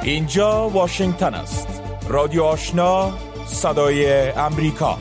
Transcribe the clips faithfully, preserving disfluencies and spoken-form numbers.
اینجا واشنگتن است. رادیو آشنا، صدای امریکا.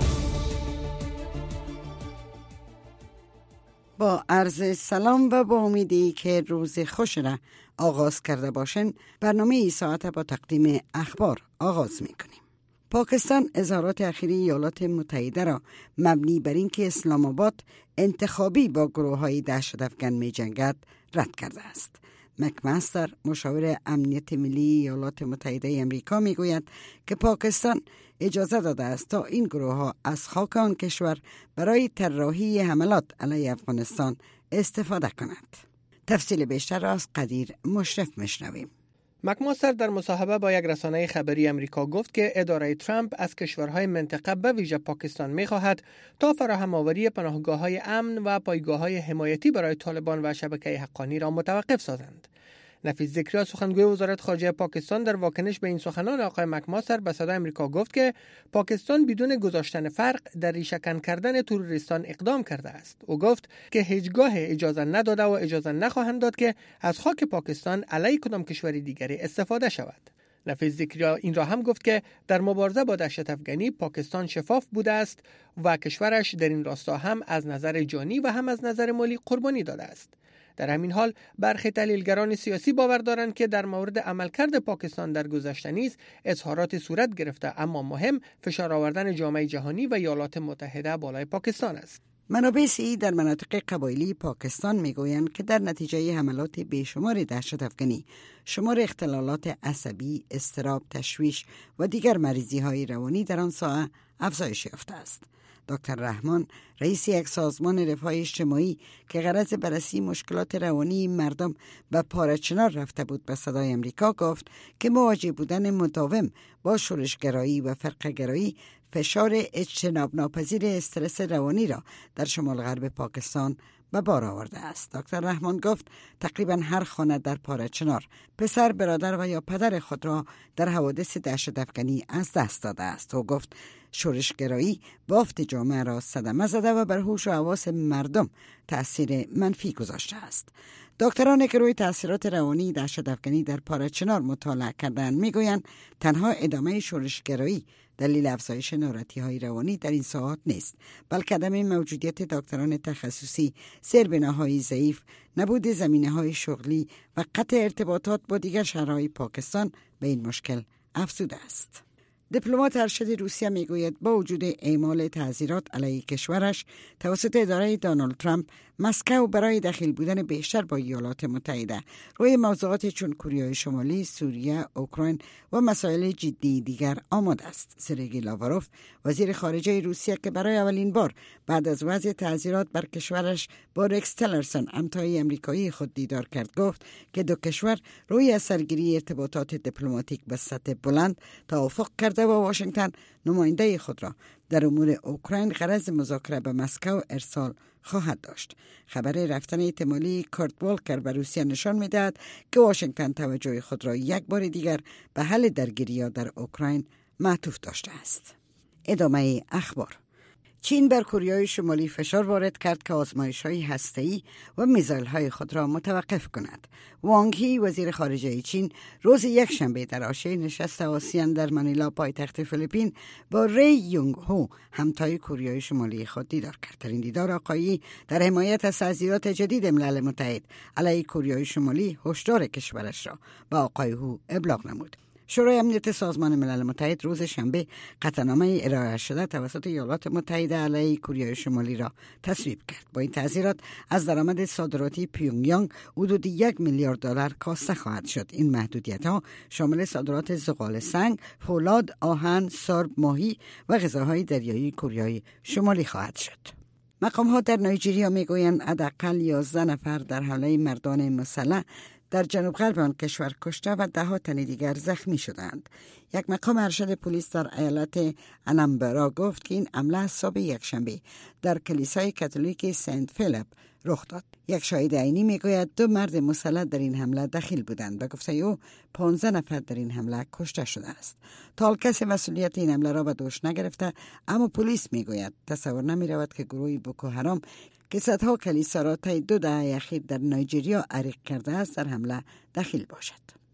با عرض سلام و با امیدی که روز خوش را آغاز کرده باشین، برنامه ای ساعت با تقدیم اخبار آغاز می کنیم. پاکستان اظهارات اخیری ایالات متحده را مبنی بر اینکه اسلام آباد انتخابی با گروه های دهشت‌افکن می جنگد رد کرده است. مکمستر، مشاور امنیت ملی ایالات متحده امریکا، می گوید که پاکستان اجازه داده است تا این گروه ها از خاک آن کشور برای طراحی حملات علیه افغانستان استفاده کند. تفصیل بیشتر را از قدیر مشرف میشنویم. مکماستر در مصاحبه با یک رسانه خبری امریکا گفت که اداره ترامپ از کشورهای منطقه به ویژه پاکستان می‌خواهد تا فراهم آوری پناهگاه‌های امن و پایگاه‌های حمایتی برای طالبان و شبکه حقانی را متوقف سازند. نفیس ذکریا، سخنگوی وزارت خارجه پاکستان، در واکنش به این سخنان آقای مکماستر به صدای امریکا گفت که پاکستان بدون گذاشتن فرق در ریشه‌کن کردن تروریستان اقدام کرده است. او گفت که هیچگاه اجازه نداده و اجازه نخواهند داد که از خاک پاکستان علیه کدام کشوری دیگری استفاده شود. نفیس ذکریا این را هم گفت که در مبارزه با دهشت افغانی پاکستان شفاف بوده است و کشورش در این راستا هم از نظر جانی و هم از نظر مالی قربانی داده است. در همین حال برخی تحلیلگران سیاسی باور دارند که در مورد عملکرد پاکستان در گذشته نیز اظهارات صورت گرفته، اما مهم فشار آوردن جامعه جهانی و ایالات متحده بالای پاکستان است. منابع سی در مناطق قبایلی پاکستان میگویند که در نتیجه حملات بیشمار دهشت افغانی، شمار اختلالات عصبی، اضطراب، تشویش و دیگر مریضی های روانی در آن ساحه افزایش یافته است. دکتر رحمان، رئیس یک سازمان رفاه اجتماعی که غرض بررسی مشکلات روانی مردم به پاره‌چنار رفته بود، به صدای امریکا گفت که مواجه بودن مداوم با شورشگرایی و فرقه‌گرایی فشار اجتناب ناپذیر استرس روانی را در شمال غرب پاکستان به بار آورده است. دکتر رحمان گفت تقریبا هر خانه در پاره‌چنار پسر، برادر و یا پدر خود را در حوادث دهشت افغانی از دست داده است. او گفت شورشگرایی بافت جامعه را صدمه زده و بر هوش و حواس مردم تأثیر منفی گذاشته است. دکتران که روی تأثیرات روانی دهشت افغانی در پاره‌چنار مطالعه کردند میگویند تنها ادامه شورشگرایی دلیل افزایش ناراحتی‌های روانی در این ساعات نیست، بلکه عدم موجودیت دکتران تخصصی، سربناهای ضعیف، نبود زمینه‌های شغلی و قطع ارتباطات با دیگر شهرهای پاکستان به این مشکل افزوده است. دیپلمات ارشد روسیه میگوید با وجود اعمال تعزیرات علیه کشورش توسط اداره دونالد ترامپ، مسکو برای دخیل بودن بیشتر با ایالات متحده روی موضوعات چون کره شمالی، سوریه، اوکراین و مسائل جدی دیگر آماده است. سرگئی لاواروف، وزیر خارجه روسیه که برای اولین بار بعد از وضع تعزیرات بر کشورش با رکس تلرسون، همتای امریکایی خود دیدار کرد، گفت که دو کشور روی اثرگیری ارتباطات دیپلماتیک به سطح بلند توافق کرده و واشنگتن نماینده خود را در امور اوکراین غرض مذاکره به مسکو ارسال خواهد داشت. خبر رفتن احتمالی کورت والکر به روسیه نشان می‌دهد که واشنگتن توجه خود را یک بار دیگر به حل درگیری‌ها در اوکراین معطوف داشته است. ادامه اخبار. چین بر کره شمالی فشار وارد کرد که آزمایش‌های هسته‌ای و میزایل‌های خود را متوقف کند. وانگ هی، وزیر خارجه چین، روز یکشنبه در حاشیه نشست آسیان در منیلا، پایتخت فیلیپین، با ری یونگ هو، همتای کره شمالی خود دیدار کرد. در این دیدار آقایی در حمایت از تعزیرات جدید ملل متحد علیه کره شمالی هشدار کشورش را به آقای هو ابلاغ نمود. شورای امنیت سازمان ملل متحد روز شنبه قطعنامه ارائه شده توسط ایالات متحده علیه کره شمالی را تصویب کرد. با این تعزیرات از درآمد صادراتی پیونگیانگ حدود یک میلیارد دلار کاسته خواهد شد. این محدودیت ها شامل صادرات زغال سنگ، فولاد، آهن، سرب، ماهی و غذاهای دریایی کره شمالی خواهد شد. مقام ها در نایجریا میگویند حداقل یازده نفر در حمله مردان مسلح در جنوب غرب آن کشور کشته و ده ها تن دیگر زخمی شدند. یک مقام ارشد پلیس در ایالت انامبرا گفت که این حمله صبح یکشنبه در کلیسای کاتولیک سنت فیلیپ رخ داد. یک شاهد عینی میگوید دو مرد مسلح در این حمله دخیل بودند و گفته او پانزده نفر در این حمله کشته شده است. تا حال کسی مسئولیت این حمله را به دوش نگرفته، اما پلیس میگوید تصور نمی رود که گروه بوکو حرام که صدها کلیسا را طی دو دهه اخیر در نایجریا عریق کرده است در حمله دخیل باشد.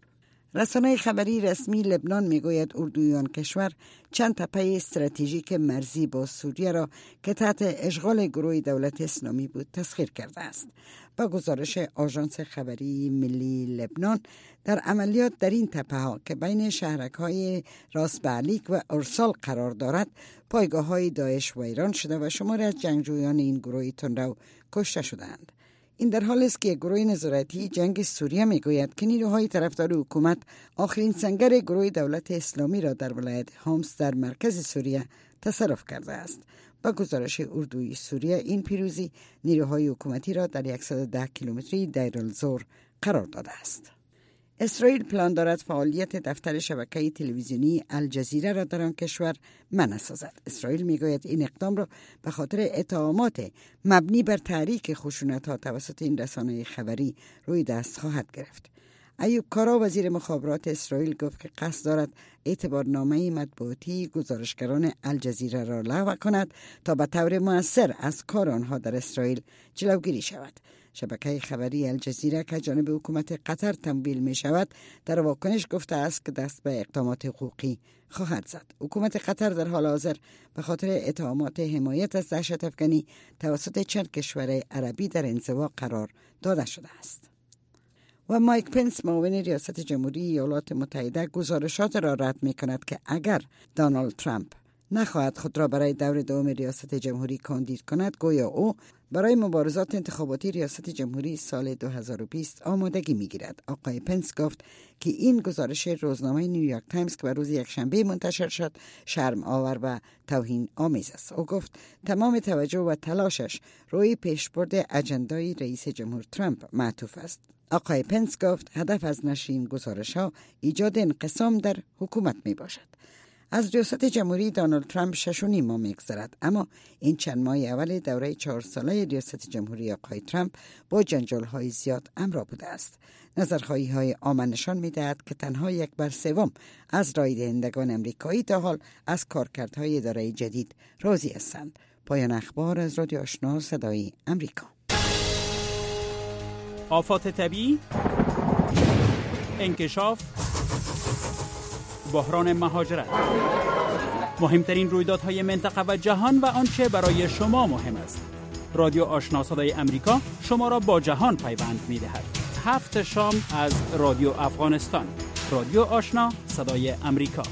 رسانه خبری رسمی لبنان میگوید اردویان کشور چند تپه استراتژیک مرزی با سوریه را که تحت اشغال گروه دولت اسلامی بود تسخیر کرده است. با گزارش آژانس خبری ملی لبنان، در عملیات در این تپه ها که بین شهرک‌های راس بعلیک و ارسال قرار دارد، پایگاه های داعش ویران شده و شماری از جنگجویان این گروه تندرو کشته شدند. این در حالی است که گروه نظارتی جنگ سوریه میگوید که نیروهای طرفدار حکومت آخرین سنگر گروه دولت اسلامی را در ولایت حمص در مرکز سوریه تصرف کرده است. با گزارش اردوی سوریه، این پیروزی نیروهای حکومتی را در صد و ده کیلومتری دیر الزور قرار داده است. اسرائیل پلان دارد فعالیت دفتر شبکه تلویزیونی الجزیره را در آن کشور منع سازد. اسرائیل میگوید این اقدام را به خاطر اتهامات مبنی بر تحریک خشونت‌ها توسط این رسانه خبری روی دست خواهد گرفت. ایوب کارا وزیر مخابرات اسرائیل گفت که قصد دارد اعتبارنامه مطبوعاتی گزارشگران الجزیره را لغو کند تا به طور مؤثر از کار آنها در اسرائیل جلوگیری شود. شبکه خبری الجزیره که جانب حکومت قطر تمویل می شود در واکنش گفته است که دست به اقدامات حقوقی خواهد زد. حکومت قطر در حال حاضر به خاطر اتهامات حمایت از دهشت افکنی توسط چند کشور عربی در انزوا قرار داده شده است. و مایک پنس معاون ریاست جمهوری ایالات متحده گزارشات را رد می کند که اگر دونالد ترامپ نخواهد خود را برای دور دوم ریاست جمهوری کاندید کند، گویا او برای مبارزات انتخاباتی ریاست جمهوری سال دو هزار و بیست آمادگی می‌گیرد. آقای پنس گفت که این گزارش روزنامه نیویورک تایمز که بر روز یکشنبه منتشر شد شرم آور و توهین آمیز است. او گفت تمام توجه و تلاشش روی پیشبرد اجندای رئیس جمهور ترامپ معطوف است. آقای پنس گفت هدف از نشر این گزارش‌ها ایجاد انقسام در حکومت میباشد. از ریاست جمهوری دونالد ترامپ شش و نیم ماه می‌گذرد، اما این چند ماه اول دوره چهار ساله ریاست جمهوری آقای ترامپ با جنجال‌های زیاد همراه بوده است. نظرخواهی‌های عامه نشان می‌دهد که تنها یک بر سوم از رای دهندگان امریکایی تا حال از کارکردهای اداره جدید راضی هستند. پایان اخبار از رادیو آشنا صدای امریکا. آفات طبیعی، انکشاف، بحران مهاجرت، مهمترین رویدادهای منطقه و جهان و آنچه برای شما مهم است. رادیو آشنا صدای امریکا شما را با جهان پیوند می‌دهد. هفت شام از رادیو افغانستان. رادیو آشنا صدای امریکا.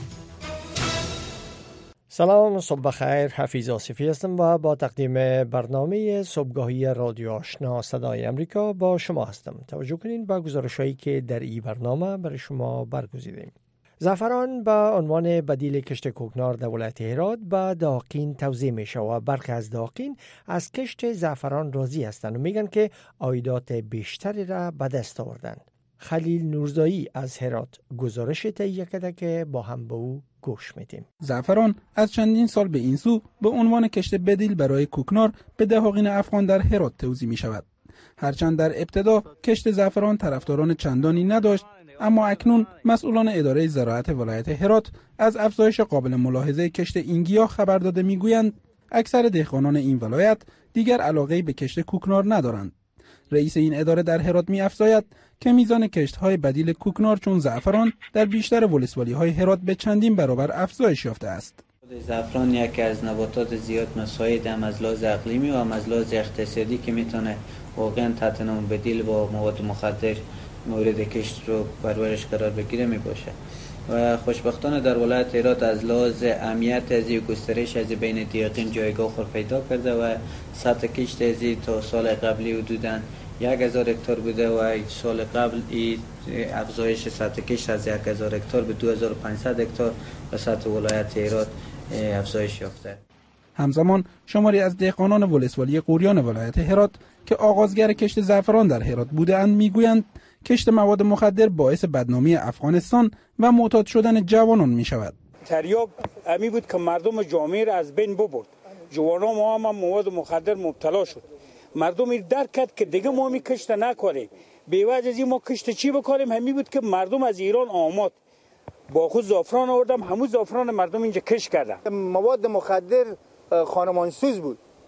سلام، صبح بخیر. حفیظ آصفی هستم و با تقدیم برنامه صبحگاهی رادیو آشنا صدای امریکا با شما هستم. توجه کنین به گزارش‌هایی که در این برنامه برای شما برگزیدیم. زعفران به عنوان بدیل کشت کوکنار در ولایت هرات به داقین توزیع می شود و برخی از داقین از کشت زعفران راضی هستند و میگن که عایدات بیشتری را به دست آوردند. خلیل نورزایی از هرات گزارش تهیه کرده که با هم به او گوش میدیم. زعفران از چندین سال به این سو به عنوان کشت بدیل برای کوکنار به دهاقین افغان در هرات توزیع می شود. هرچند در ابتدا کشت زعفران طرفداران چندانی نداشت، اما اکنون مسئولان اداره زراعت ولایت هرات از افزایش قابل ملاحظه کشت این گیاه خبر داده میگویند اکثر دهقانان این ولایت دیگر علاقه‌ای به کشت کوکنار ندارند. رئیس این اداره در هرات می‌افزاید که میزان کشت‌های بدیل کوکنار چون زعفران در بیشتر ولسوالی‌های هرات به چندین برابر افزایش یافته است. زعفران یکی از نباتات زیاد مساعد هم از لحاظ اقلیمی و هم از لحاظ اقتصادی که میتونه واقعا تحت نام بدیل با مواد مخدر مورد کشت رو پرورش قرار بگیره می باشه و خوشبختانه در ولایت هرات از لحاظ اهمیت از این گسترش از بین دیقین جایگاه خود پیدا کرده و سطح کشت از تا سال قبلی حدوداً یک هزار هکتار بوده و سال قبل این افزایش سطح کشت از یک هزار هکتار به دو هزار و پانصد هکتار به سطح ولایت هرات افزایش یافته. همزمان شماری از دهقانان ولسوالی قوریان ولایت هرات که آغازگر کشت زعفران در هرات بودند میگویند کشت مواد مخدر باعث بدنامی افغانستان و معتاد شدن جوانان می شود. تریاک امی بود که مردم جامعه را از بین ببرد. جوانان ما هم مواد مخدر مبتلا شد. مردم این درک کرد که دیگه ما می کشت نکنیم. به وجه از این ما کشت چی بکنیم؟ همی بود که مردم از ایران آمد. با خود زعفران آوردم، همون زعفران مردم اینجا کش کردن. مواد مخدر خانمانسوز بود.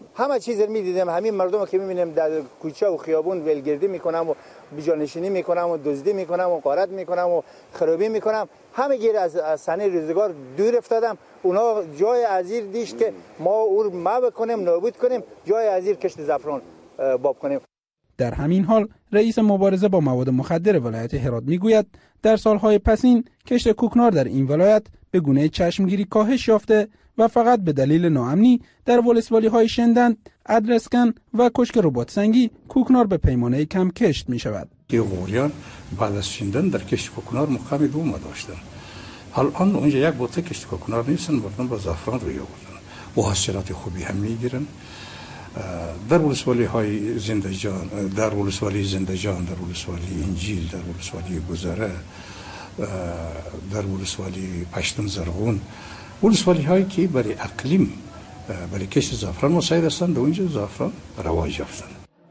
همه چیز رو میدیدم. همین مردم که میبینم در کوچه و خیابون ولگردی میکنم و بجانشینی میکنم و دزدی میکنم و غارت میکنم و خرابی میکنم، همه گیر از صحنه روزگار دور افتادم. اونا جای عزیر دیشت که ما او ما بکنیم، نابود کنیم، جای عزیر کشت زعفران باب کنیم. در همین حال رئیس مبارزه با مواد مخدر ولایت هرات میگوید در سالهای پسین کشت کوکنار در این ولایت به گونه چشمگیری کاهش یافته و فقط به دلیل ناامنی در ولسوالی های شندند، ادرسکن و کشک رباط سنگی کوکنار به پیمانه کم کشت می شود. غوریان بعد از شندن در کشت کوکنار مقام دوم داشتن. الان اونجا یک بوته کشت کوکنار نیستن، مردم با زعفران روی آوردن و حاصلات خوبی هم میگیرن. در ولسوالی های زندجان، در ولسوالی زندجان، در ولسوالی انجیل، در ولسوالی گذره، در ولسوالی پشتون زرغون، ولسوالی هایی که برای اقلیم برای کشت زعفران مساعد هستند، اونجا زعفران رواج یافتند.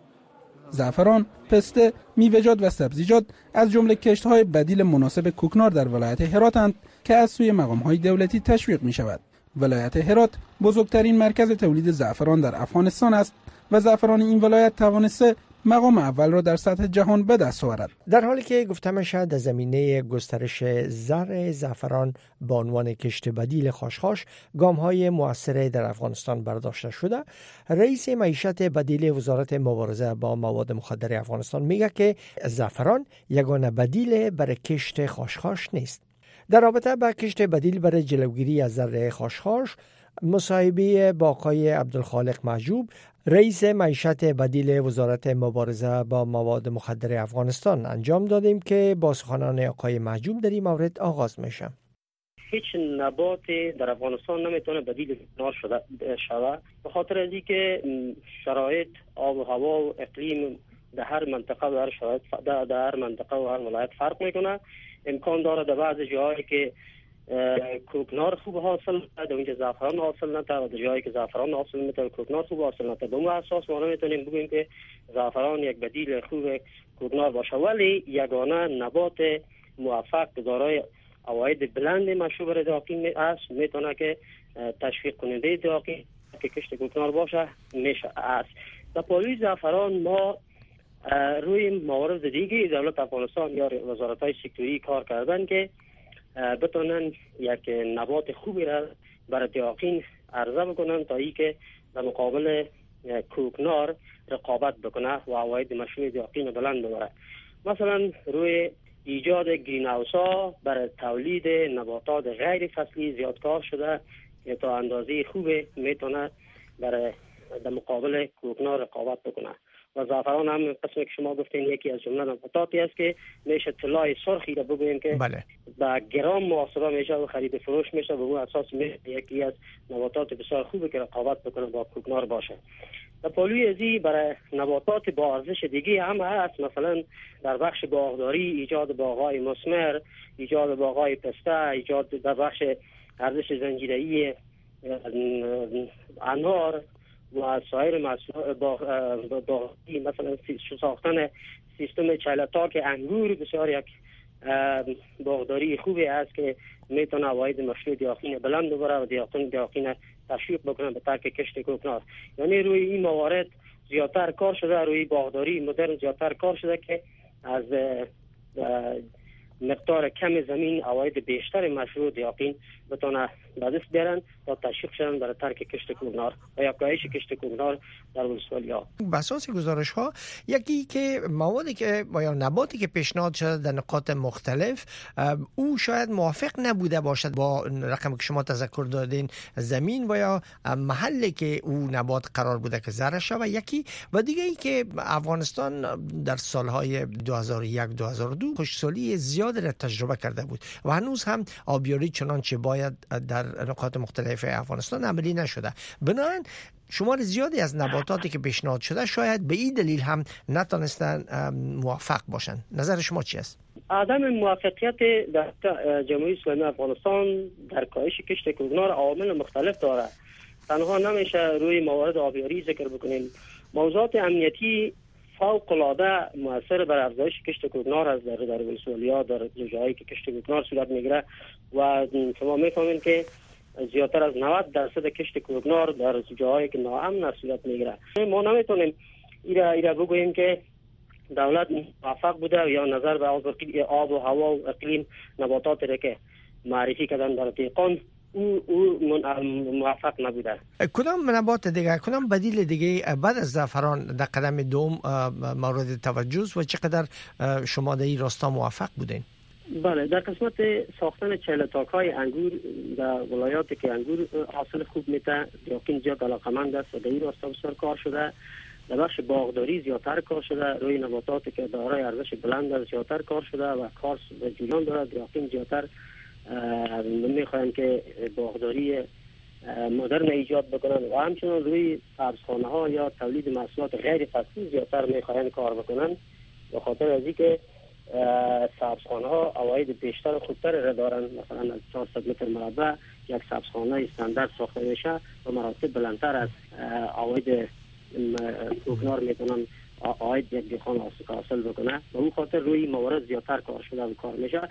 زعفران، پسته، میوه‌جات و سبزیجات از جمله کشت‌های بدیل مناسب کوکنار در ولایت هراتند که از سوی مقام‌های دولتی تشویق می‌شود. ولایت هرات بزرگترین مرکز تولید زعفران در افغانستان است و زعفران این ولایت توانسته مقام اول را در سطح جهان به دست آورد. در حالی که گفته میشد در زمینه گسترش زرع زعفران با عنوان کشت بدیل خاشخاش گام‌های مؤثر در افغانستان برداشته شده، رئیس معیشت بدیل وزارت مبارزه با مواد مخدر افغانستان میگه که زعفران یگانه بدیل برای کشت خاشخاش نیست. در رابطه با کشت بدیل برای جلوگیری از زرع خاشخاش، مصاحبه با آقای عبدالخالق محجوب، رئیس معیشت بدیل وزارت مبارزه با مواد مخدر افغانستان انجام دادیم که با سخنان آقای محجوب در این مورد آغاز میشه. هیچ نباتی در افغانستان نمیتونه بدیل کوکنار شده شود، به خاطر از اینکه شرایط آب و هوا و اقلیم در هر منطقه و هر شرایط در هر منطقه و هر ولایت فرق میکنه. امکان داره در بعض جاهایی که کوکنار خوب حاصل نده اونجا زعفران حاصل نده و در جایی که زعفران حاصل میده کوکنار خوب حاصل نده. به اون اساس ما نمیتونیم بگیم که زعفران یک بدیل خوب کوکنار باشه، ولی یگانه نبات موفق دارای عواید بلند مشروب داقی است، میتونه که تشویق کننده داقی که کشت کوکنار باشه میشه است. در پالوی زعفران ما روی موارد دیگه دولت افغانستان یا وزارت‌های سکتوری کار کردن که بتونن یک نبات خوبی را برای دیاقین عرضه بکنن تا ای که در مقابل کوکنار رقابت بکنه و عواید مشروع دیاقین بلند ببره. مثلا روی ایجاد گرین هاوس ها برای تولید نباتات غیر فصلی زیاد کار شده که تا اندازه خوبی میتونه برای در مقابل کوکنار رقابت بکنه. و زعفران هم قسمی که شما گفتین یکی از جمله نباتاتی است که میشه طلای سرخی را بگوییم که بله. با گرام محاسبه میشه و خرید فروش میشه، به اون اساس یکی از نباتات بسیار خوبه که رقابت بکنه با کوکنار باشه. در پالوی ازی برای نباتات با ارزش دیگه هم هست، مثلا در بخش باغداری ایجاد باغ‌های مثمر، ایجاد باغ‌های پسته، ایجاد در بخش ارزش زنجیره‌ای انار و سایر مسائل با با مثلا ساختن سیستم چالتاک انگور بسیار یک باغداری خوبی است که میتونه عواید مشروع دیاقین بلند ببره و دیاقین دیاقین تشویق بکنه به ترک کشت کوکنار. یعنی روی این موارد زیادتر کار شده، روی باغداری مدرن زیادتر کار شده که از مقدار کم زمین عواید بیشتر مشروع دیاقین بتونه به دست بیارن تا تشویق شدن برای ترک کشت کوکنار و یا کاهش کشت کوکنار در ولسوالی‌ها. بر اساس گزارش‌ها یکی که موادی که یا نباتی که پیشنهاد شده در نقاط مختلف او شاید موافق نبوده باشد با رقمی که شما تذکر دادین، زمین و یا محلی که او نبات قرار بوده که زرع شود یکی، و دیگه ای که افغانستان در سالهای دو هزار و یک دو هزار و دو خشکسالی زیاد را تجربه کرده بود و هنوز هم آبیاری چنانچه باید در نقاط مختلف افغانستان عملی نشده. بنابراین شمار زیادی از نباتاتی که پیشنهاد شده شاید به این دلیل هم نتونستن موفق باشن. نظر شما چی است؟ عدم موفقیت در جمهوری اسلامی افغانستان در کاهش کشت کوکنار عوامل مختلف داره. تنها نمیشه روی موارد آبیاری ذکر بکنیم. موضوعات امنیتی فوق العاده مؤثر بر افزایش کشت کوکنار از در در ولسوالی‌ها در جاهایی که کشت کوکنار صورت میگیره و شما میفهمین که زیادتر از نود درصد کشت کوکنار در جاهایی که ناامن صورت میگیره. ما نمیتونیم ایرا ایرا بگوییم که دولت موفق بوده یا نظر به آب و هوا و اقلیم نباتات را که معرفی کردن در دیقان او او موفق نبوده. کدام نبات دیگه، کدام بدیل دیگه بعد از زعفران در قدم دوم مورد توجه و چقدر شما در این راستا موفق بودین؟ بله، در قسمت ساختن چهلتاک های انگور در ولایاتی که انگور حاصل خوب میده یقین زیاد علاقمند است و در این راستا بسیار کار شده. در بخش باغداری زیادتر کار شده، روی نباتاتی که دارای ارزش بلند است زیادتر کار شده و کار جریان دارد. یقین زیادتر میخوایم که باغداری مدرن ایجاد بکنن و همچنین روی سبزخانه ها یا تولید محصولات غیر فصلی زیادتر میخوایم کار بکنن، به خاطر از اینکه سبزخانه ها عواید بیشتر و خوبتر را دارن. مثلا از چهارصد متر مربع یک سبزخانه استاندارد ساخته میشه و مراتب بلندتر از عواید کوکنار میتونن عواید یک دیخان حاصل بکنه و اون خاطر روی موارد زیادتر کار شده و کار میشه.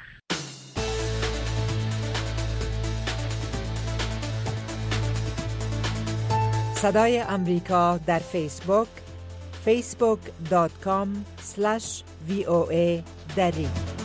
صدای امریکا در فیسبوک فیسبوک دات کام اسلش وی او ای دری.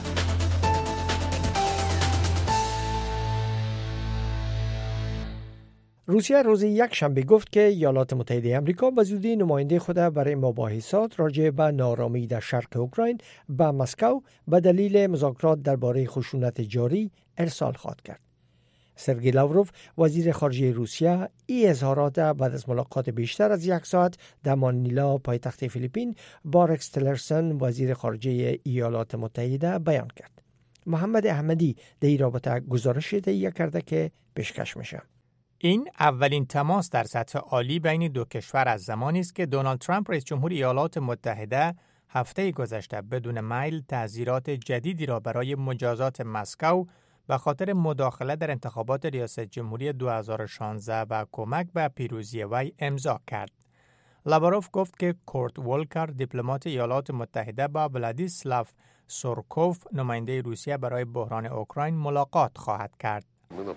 روسیه روز یک شنبه گفت که ایالات متحده آمریکا به زودی نماینده خود برای مباحثات راجع به نارامی در شرق اوکراین به مسکو به دلیل مذاکرات درباره خشونت جاری ارسال خواهد کرد. سرگئی لاوروف وزیر خارجه روسیه این اظهارات بعد از ملاقات بیشتر از یک ساعت در مانیلا پایتخت فیلیپین با رکس تیلرسون وزیر خارجه ایالات متحده بیان کرد. محمد احمدی در این رابطه گزارش تهیه کرده که پیشکش میشه. این اولین تماس در سطح عالی بین دو کشور از زمانی است که دونالد ترامپ رئیس جمهور ایالات متحده هفته گذشته بدون میل تعزیرات جدیدی را برای مجازات مسکو به خاطر مداخله در انتخابات ریاست جمهوری دو هزار و شانزده و کمک به پیروزی وی امضا کرد. لاواروف گفت که کورت ولکر دیپلمات ایالات متحده با ولادیسلاو سورکوف نماینده روسیه برای بحران اوکراین ملاقات خواهد کرد.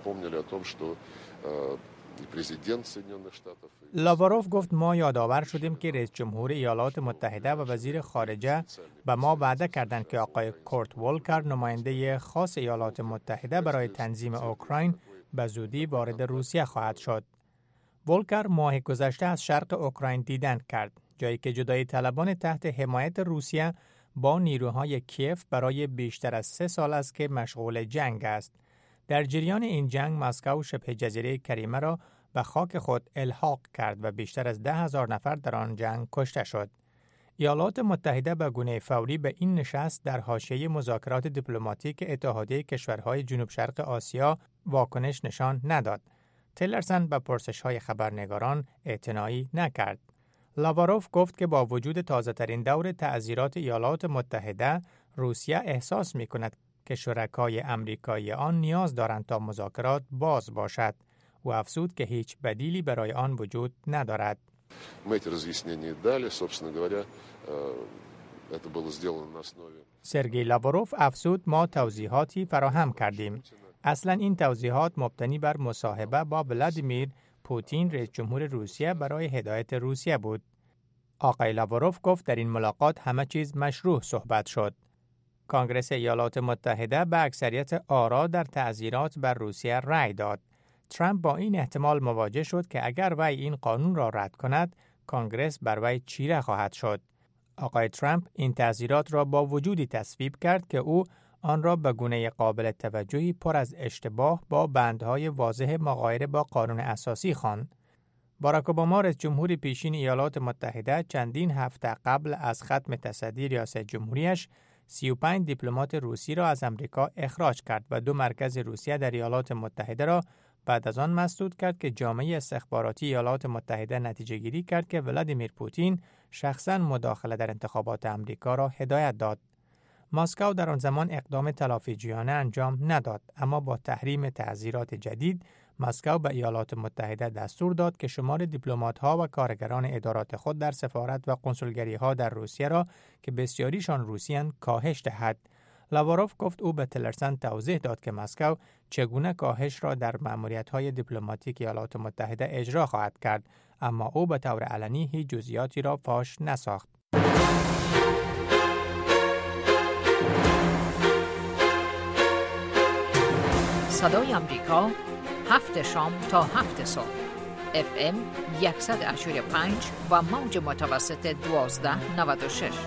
لاواروف گفت ما یادآور شدیم که رئیس جمهور ایالات متحده و وزیر خارجه به ما وعده کردند که آقای کورت ولکر نماینده خاص ایالات متحده برای تنظیم اوکراین به زودی وارد روسیه خواهد شد. ولکر ماه گذشته از شرق اوکراین دیدن کرد، جایی که جدایی طلبان تحت حمایت روسیه با نیروهای کیف برای بیشتر از سه سال است که مشغول جنگ است. در جریان این جنگ مسکو شبه جزیره کریمه را به خاک خود الحاق کرد و بیشتر از ده هزار نفر در آن جنگ کشته شد. ایالات متحده به گونه فوری به این نشست در حاشیه مذاکرات دیپلماتیک اتحادیه کشورهای جنوب شرق آسیا واکنش نشان نداد. تیلرسون به پرسش‌های خبرنگاران اعتنایی نکرد. لاواروف گفت که با وجود تازه‌ترین دور تعزیرات ایالات متحده، روسیه احساس می‌کند که شرکای امریکایی آن نیاز دارند تا مذاکرات باز باشد و افزود که هیچ بدیلی برای آن وجود ندارد. سرگئی لاواروف افزود ما توضیحاتی فراهم کردیم. اصلا این توضیحات مبتنی بر مصاحبه با ولادیمیر پوتین رئیس جمهور روسیه برای هدایت روسیه بود. آقای لاواروف گفت در این ملاقات همه چیز مشروع صحبت شد. کنگره ایالات متحده به اکثریت آرا در تعزیرات بر روسیه رأی داد. ترامپ با این احتمال مواجه شد که اگر وی این قانون را رد کند، کنگره بر وی چیره خواهد شد. آقای ترامپ این تعزیرات را با وجودی تصویب کرد که او آن را به گونه قابل توجهی پر از اشتباه با بندهای واضح مغایر با قانون اساسی خواند. باراک اوباما رئیس جمهور پیشین ایالات متحده چندین هفته قبل از ختم تصدی ریاست جمهوریش سی و پنج دیپلمات روسی را از امریکا اخراج کرد و دو مرکز روسیه در ایالات متحده را بعد از آن مسدود کرد که جامعه استخباراتی ایالات متحده نتیجه گیری کرد که ولادیمیر پوتین شخصاً مداخله در انتخابات امریکا را هدایت داد. مسکو در آن زمان اقدام تلافیجویانه انجام نداد، اما با تحریم تعزیرات جدید مسکو به ایالات متحده دستور داد که شمار دیپلمات‌ها و کارگران ادارات خود در سفارت و قنسولگری‌ها در روسیه را که بسیاریشان روسیان کاهش دهد. لاواروف گفت او به تلرسن توضیح داد که مسکو چگونه کاهش را در مأموریت‌های دیپلماتیک ایالات متحده اجرا خواهد کرد، اما او به طور علنی هیچ جزئیاتی را فاش نساخت. صدای آمریکا، هفت شام تا هفت صبح، اف ام صد و هشتاد و پنج و موج متوسط دوازده نود و شش.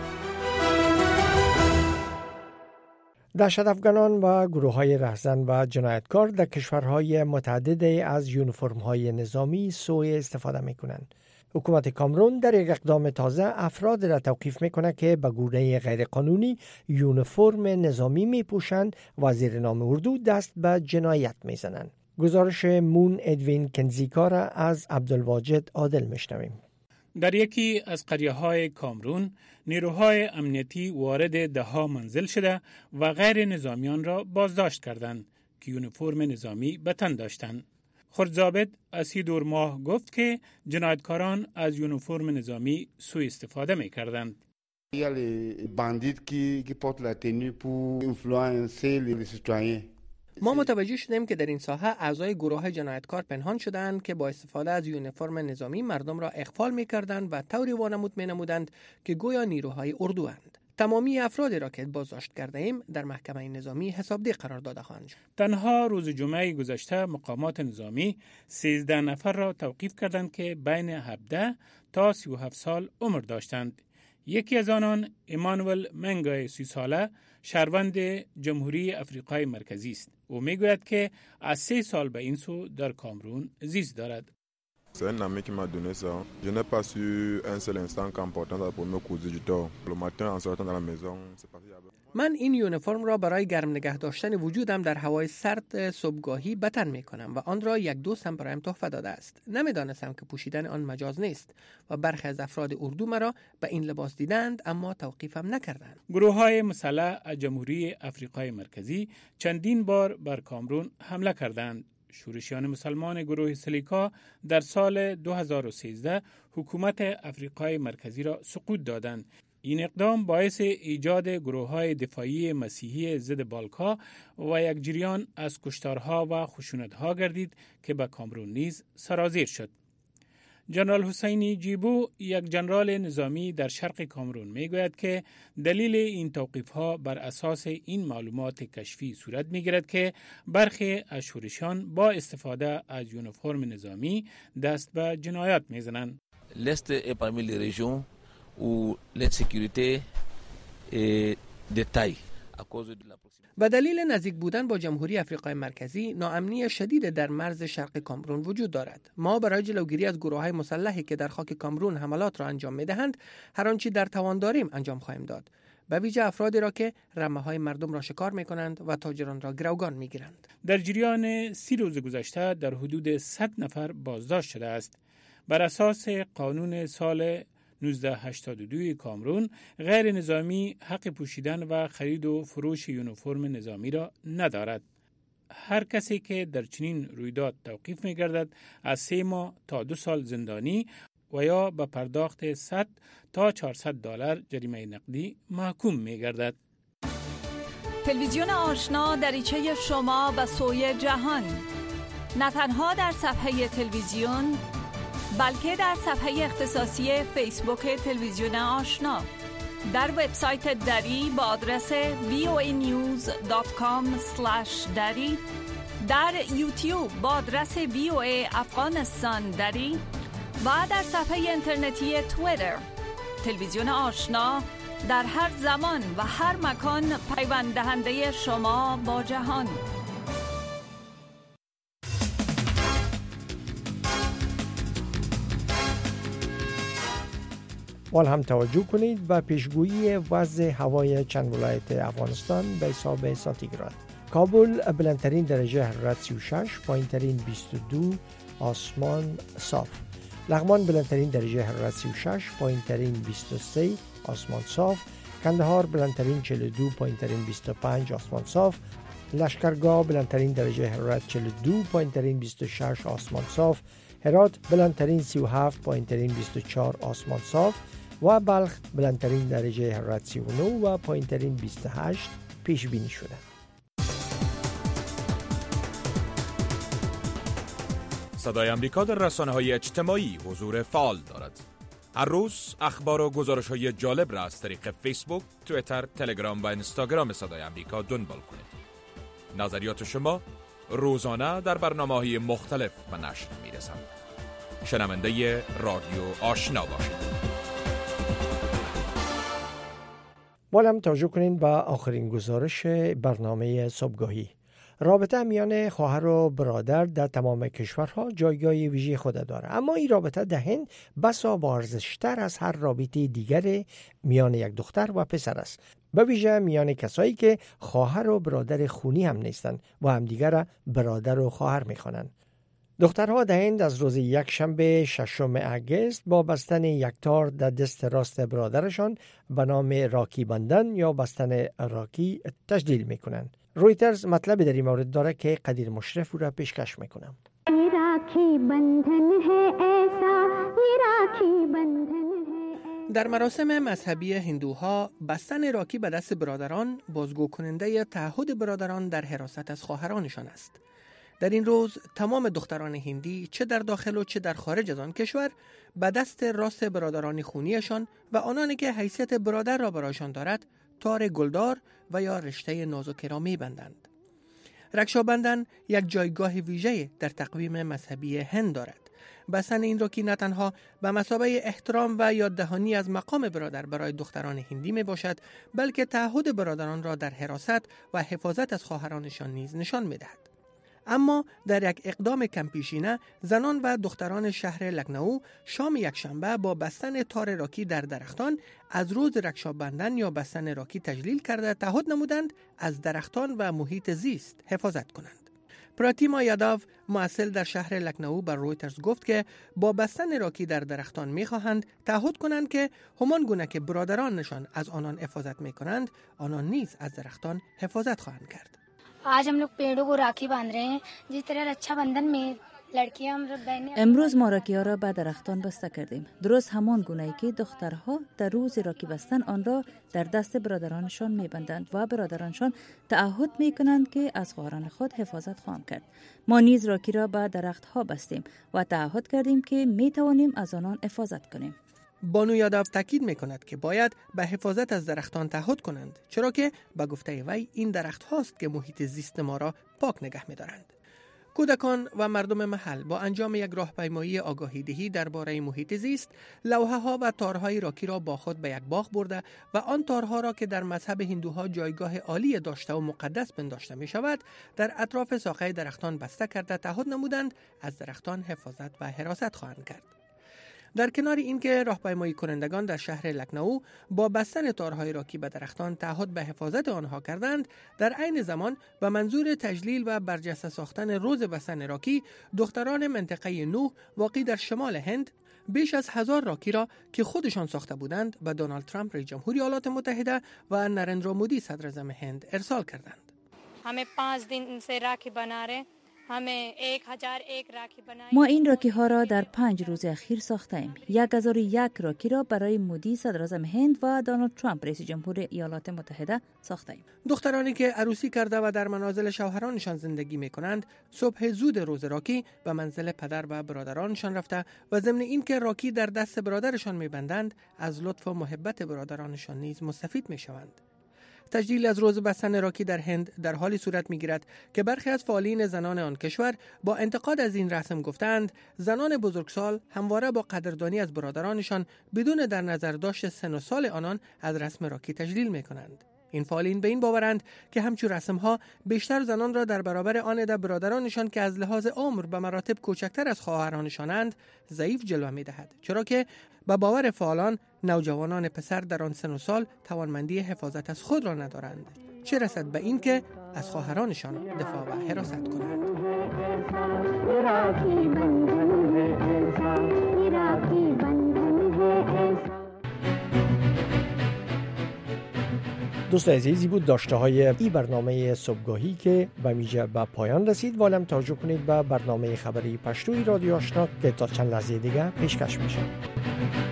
دهشت افغانان و گروه‌های رهزن و جنایتکار در کشورهای متعددی از یونیفرم‌های نظامی سوء استفاده می‌کنند. حکومت کامرون در یک اقدام تازه افراد را توقیف می‌کند که به گونه غیرقانونی یونیفرم نظامی می‌پوشند و زیر نام اردو دست به جنایت می‌زنند. گزارش مون ادوین کنزیکا را از عبدالواجد عادل می‌شنویم. در یکی از قریه‌های کامرون، نیروهای امنیتی وارد ده‌ها منزل شده و غیر نظامیان را بازداشت کردند که یونیفرم نظامی به تن داشتند. خردضابط اسیدور ماه گفت که جنایتکاران از یونیفرم نظامی سوء استفاده می‌کردند. ما متوجه شدیم که در این ساحه اعضای گروه جنایتکار پنهان شدند که با استفاده از یونیفرم نظامی مردم را اغفال می‌کردند و طوری وانمود می‌نمودند که گویا نیروهای اردو اند. تمامی افرادی را که بازداشت کرده ایم در محکمه نظامی حسابدهی قرار داده خواهند شد. تنها روز جمعه گذشته مقامات نظامی سیزده نفر را توقیف کردند که بین هفده تا سی و هفت سال عمر داشتند. یکی از آنان ایمانوئل منگای سی ساله شهروند جمهوری افریقای مرکزی است. او میگوید که از سه سال به این سو در کامرون زیست دارد. C'est un ami qui m'a donné ça. Je n'ai pas su un seul instant qu'en portant la première cousine du temps. Le matin en sortant de la maison, c'est parti avec. من این یونیفرم را برای گرم نگه داشتن وجودم در هوای سرد صبحگاهی به تن می‌کنم و آن را یک دوستم برایم تحفه داده است. نمی‌دانستم که پوشیدن آن مجاز نیست و برخی از افراد اردو مرا به این لباس دیدند اما توقیفم نکردند. گروه‌های مسلح از جمهوری افریقای مرکزی چندین بار بر کامرون حمله کردند. شورشیان مسلمان گروه سلیکا در سال دو هزار و سیزده حکومت افریقای مرکزی را سقوط دادند. این اقدام باعث ایجاد گروه‌های دفاعی مسیحی ضد بالکا و یک جریان از کشتارها و خشونت‌ها گردید که به کامرون نیز سرازیر شد. جنرال حسینی جیبو، یک جنرال نظامی در شرق کامرون، میگوید که دلیل این توقیف‌ها بر اساس این معلومات کشفی صورت می‌گیرد که برخی از شورشیان با استفاده از یونیفرم نظامی دست به جنایات می‌زنند. L'Est est parmi les régions où l'insécurité est de taille. به دلیل نزدیک بودن با جمهوری افریقای مرکزی، ناامنی شدید در مرز شرق کامرون وجود دارد. ما برای جلوگیری از گروه‌های مسلحی که در خاک کامرون حملات را انجام می‌دهند، هر آنچه در توان داریم انجام خواهیم داد. به ویژه افرادی را که رمه‌های مردم را شکار می‌کنند و تاجران را گروگان می‌گیرند. در جریان سی روز گذشته در حدود صد نفر بازداشت شده است. بر اساس قانون سال نوزده هشتاد و دو کامرون، غیر نظامی حق پوشیدن و خرید و فروش یونیفرم نظامی را ندارد. هر کسی که در چنین رویداد توقیف می گردد از سه ماه تا دو سال زندانی و یا به پرداخت صد تا چهارصد دلار جریمه نقدی محکوم می گردد. تلویزیون آشنا دریچه شما به سوی جهان، نه تنها در صفحه تلویزیون بلکه در صفحه اختصاصی فیسبوک تلویزیون آشنا، در وبسایت دری با آدرس وی او ای نیوز دات کام اسلش دری، در یوتیوب با آدرس وی او ای افغانستان دری و در صفحه اینترنتی توییتر. تلویزیون آشنا در هر زمان و هر مکان پیوند دهنده شما با جهان. وال هم توجه کنید به پیشگویی وضع هوای چند ولایت افغانستان به حساب سانتیگراد. کابل بلندترین درجه حرارت سی و شش، پایینترین بیست و دو، آسمان صاف. لغمان بلندترین درجه حرارت سی و شش، پایینترین بیست و سه، آسمان صاف. کندهار بلندترین چهل و دو، پایینترین بیست و پنج، آسمان صاف. لشکرگاه بلندترین درجه حرارت چهل و دو، پایینترین بیست و شش، آسمان صاف. هرات بلندترین سی و هفت، پایینترین بیست و چهار، آسمان صاف. و بلخ بلندترین درجه حرارت سی و نه و پایینترین بیست و هشت، پیش بینی شده. صدای آمریکا در رسانه‌های اجتماعی حضور فعال دارد. هر روز اخبار و گزارش‌های جالب را از طریق فیسبوک، توییتر، تلگرام و اینستاگرام صدای آمریکا دنبال کنید. نظریات شما روزانه در برنامه‌های مختلف به نشر می‌رسند. شنونده رادیو آشنا باشید. بالام توجه کنین به آخرین گزارش برنامه صبحگاهی. رابطه میان خواهر و برادر در تمام کشورها جایگاه ویژه خود دارد، اما این رابطه در هند بسا با ارزش‌تر از هر رابطه دیگر میان یک دختر و پسر است، به ویژه میان کسایی که خواهر و برادر خونی هم نیستند و همدیگر را برادر و خواهر می‌خوانند. دخترها در هند از روز یک شنبه ششم اگست با بستن یک تار در دست راست برادرشان به نام راکی بندن یا بستن راکی تجلیل میکنند. رویترز مطلب در این مورد داره که قدیر مشرف را پیشکش میکنم. در مراسم مذهبی هندوها بستن راکی به دست برادران بازگو کننده تعهد برادران در حراست از خواهرانشان است. در این روز تمام دختران هندی چه در داخل و چه در خارج از آن کشور به دست راست برادران خونیشان و آنانی که حیثیت برادر را برایشان دارد تار گلدار و یا رشته نازک را می‌بندند. رکشا بندن یک جایگاه ویژه در تقویم مذهبی هند دارد. بستن این راکی نه تنها به مثابه احترام و یاددهانی از مقام برادر برای دختران هندی می باشد، بلکه تعهد برادران را در حراست و حفاظت از خواهرانشان نیز نشان می دهد. اما در یک اقدام کمپیشینه زنان و دختران شهر لکنو شام یکشنبه با بستن تار راکی در درختان از روز رکشا بندن یا بستن راکی تجلیل کرده تعهد نمودند از درختان و محیط زیست حفاظت کنند. پراتیما یاداو مؤثر در شهر لکنو بر رویترز گفت که با بستن راکی در درختان می‌خواهند تعهد کنند که همان گونه که برادرانشان از آنان حفاظت می‌کنند آنان نیز از درختان حفاظت خواهند کرد. आज हम लोग पेड़ों को राखी बांध रहे हैं जिस तरह रक्षाबंधन में लड़कियां हम बहनें امروز ما راکی‌ها را به درختان بسته کردیم، درست همان گونه‌ای که دخترها در روز راکی بستن آن را در دست برادرانشان می‌بندند و برادرانشان تعهد می‌کنند که از خواهران خود حفاظت خواهند کرد. ما نیز راکی را به درخت‌ها بستیم و تعهد کردیم که می‌توانیم از آنان حفاظت کنیم. بانو یاداو تاکید می‌کند که باید به حفاظت از درختان تعهد کنند، چرا که به گفته وی این درخت هاست که محیط زیست ما را پاک نگه می‌دارند. کودکان و مردم محل با انجام یک راهپیمایی آگاهی دهی درباره محیط زیست، لوحه‌ها و تارهای راکی را با خود به یک باغ برده و آن تارها را که در مذهب هندوها جایگاه عالی داشته و مقدس پنداشته می شود، در اطراف ساقه درختان بسته کرده تعهد نمودند از درختان حفاظت و حراست خواهند کرد. در کنار اینکه راهپیمایی کنندگان در شهر لکنو با بستن تارهای راکی به درختان تعهد به حفاظت آنها کردند، در عین زمان به منظور تجلیل و برجسته ساختن روز بستن راکی، دختران منطقه نوح واقع در شمال هند بیش از هزار راکی را که خودشان ساخته بودند به دونالد ترامپ رئیس جمهوری ایالات متحده و نریندرا مودی صدر اعظم هند ارسال کردند. हमें पाँच दिन से राखी बना रहे ما این راکی ها را در پنج روز اخیر ساخته ایم. یک هزار و یک راکی را برای مودی صدر اعظم هند و دونالد ترامپ رئیس جمهور ایالات متحده ساخته ایم. دخترانی که عروسی کرده و در منازل شوهرانشان زندگی می کنند، صبح زود روز راکی به منزل پدر و برادرانشان رفته و ضمن این که راکی در دست برادرشان می بندند، از لطف و محبت برادرانشان نیز مستفید می شوند. تجلیل از روز بستن راکی در هند در حالی صورت می‌گیرد که برخی از فعالین زنان آن کشور با انتقاد از این رسم گفتند زنان بزرگسال همواره با قدردانی از برادرانشان بدون در نظر داشت سن و سال آنان از رسم راکی تجلیل می‌کنند. این فعالین به این باورند که همچون رسم‌ها بیشتر زنان را در برابر آن در برادرانشان که از لحاظ عمر به مراتب کوچکتر از خواهرانشانند ضعیف جلوه می‌دهد، چرا که به باور فعالان نوجوانان پسر در آن سن و سال توانمندی حفاظت از خود را ندارند، چه رسد به این که از خواهرانشان دفاع و حراست کنند. دوست عزیزی بود داشته های این برنامه صبحگاهی که به میجه به پایان رسید. والم توجه کنید به برنامه خبری پشتوی رادیو آشنا که تا چند لحظه دیگه پیشکش میشه.